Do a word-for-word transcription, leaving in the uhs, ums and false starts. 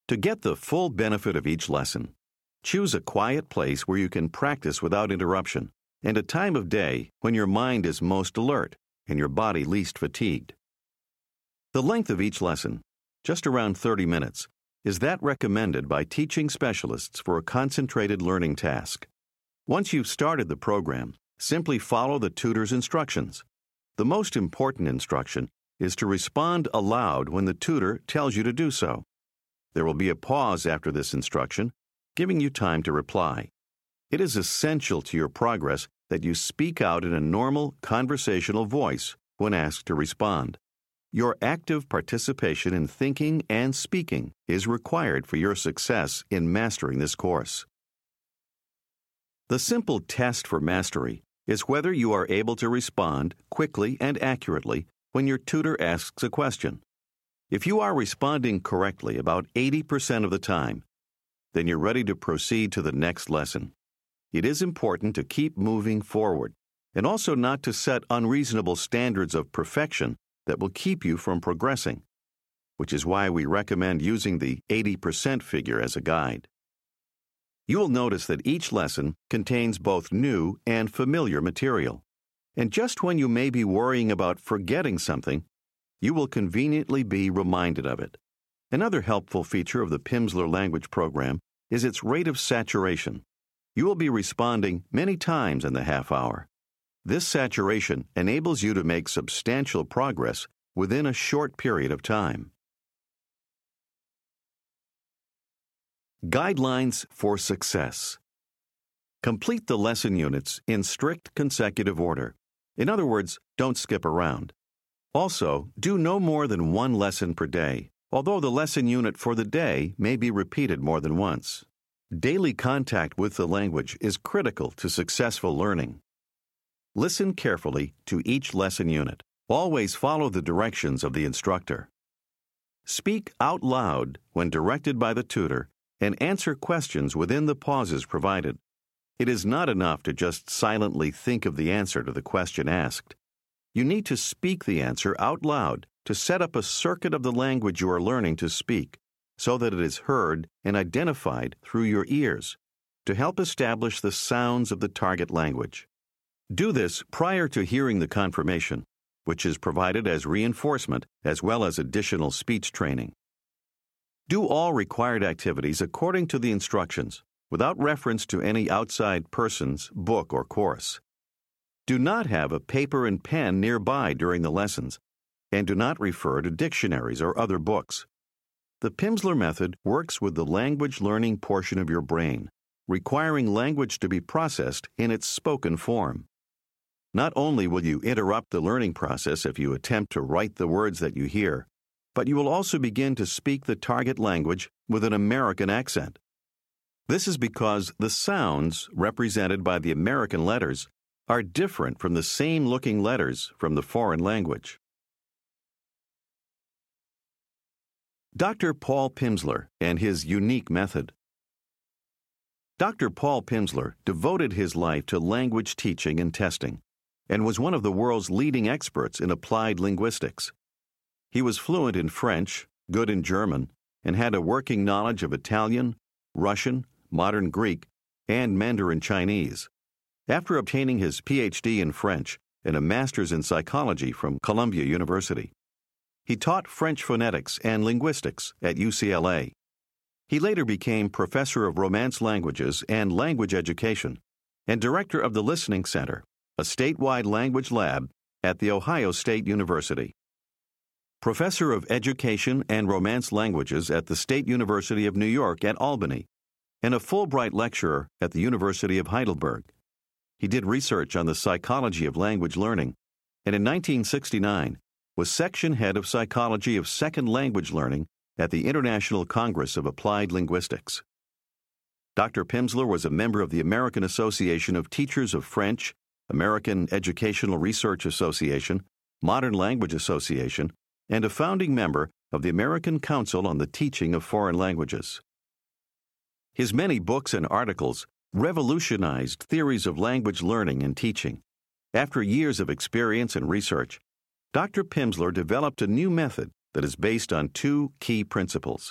To get the full benefit of each lesson, choose a quiet place where you can practice without interruption and a time of day when your mind is most alert and your body least fatigued. The length of each lesson, just around thirty minutes, is that recommended by teaching specialists for a concentrated learning task. Once you've started the program, simply follow the tutor's instructions. The most important instruction is to respond aloud when the tutor tells you to do so. There will be a pause after this instruction, giving you time to reply. It is essential to your progress that you speak out in a normal, conversational voice when asked to respond. Your active participation in thinking and speaking is required for your success in mastering this course. The simple test for mastery is whether you are able to respond quickly and accurately when your tutor asks a question. If you are responding correctly about eighty percent of the time, then you're ready to proceed to the next lesson. It is important to keep moving forward and also not to set unreasonable standards of perfection that will keep you from progressing, which is why we recommend using the eighty percent figure as a guide. You will notice that each lesson contains both new and familiar material. And just when you may be worrying about forgetting something, you will conveniently be reminded of it. Another helpful feature of the Pimsleur language program is its rate of saturation. You will be responding many times in the half hour. This saturation enables you to make substantial progress within a short period of time. Guidelines for success. Complete the lesson units in strict consecutive order. In other words, don't skip around. Also, do no more than one lesson per day, although the lesson unit for the day may be repeated more than once. Daily contact with the language is critical to successful learning. Listen carefully to each lesson unit. Always follow the directions of the instructor. Speak out loud when directed by the tutor and answer questions within the pauses provided. It is not enough to just silently think of the answer to the question asked. You need to speak the answer out loud to set up a circuit of the language you are learning to speak so that it is heard and identified through your ears to help establish the sounds of the target language. Do this prior to hearing the confirmation, which is provided as reinforcement as well as additional speech training. Do all required activities according to the instructions, without reference to any outside person's book or course. Do not have a paper and pen nearby during the lessons, and do not refer to dictionaries or other books. The Pimsleur method works with the language learning portion of your brain, requiring language to be processed in its spoken form. Not only will you interrupt the learning process if you attempt to write the words that you hear, but you will also begin to speak the target language with an American accent. This is because the sounds represented by the American letters are different from the same-looking letters from the foreign language. Doctor Paul Pimsleur and his unique method. Doctor Paul Pimsleur devoted his life to language teaching and testing, and was one of the world's leading experts in applied linguistics. He was fluent in French, good in German, and had a working knowledge of Italian, Russian, modern Greek, and Mandarin Chinese. After obtaining his P H D in French and a master's in psychology from Columbia University, he taught French phonetics and linguistics at U C L A. He later became professor of Romance languages and language education and director of the Listening Center, a statewide language lab at The Ohio State University. Professor of Education and Romance Languages at the State University of New York at Albany, and a Fulbright lecturer at the University of Heidelberg. He did research on the psychology of language learning, and in nineteen sixty-nine was section head of psychology of second language learning at the International Congress of Applied Linguistics. Doctor Pimsleur was a member of the American Association of Teachers of French, American Educational Research Association, Modern Language Association, and a founding member of the American Council on the Teaching of Foreign Languages. His many books and articles revolutionized theories of language learning and teaching. After years of experience and research, Doctor Pimsleur developed a new method that is based on two key principles.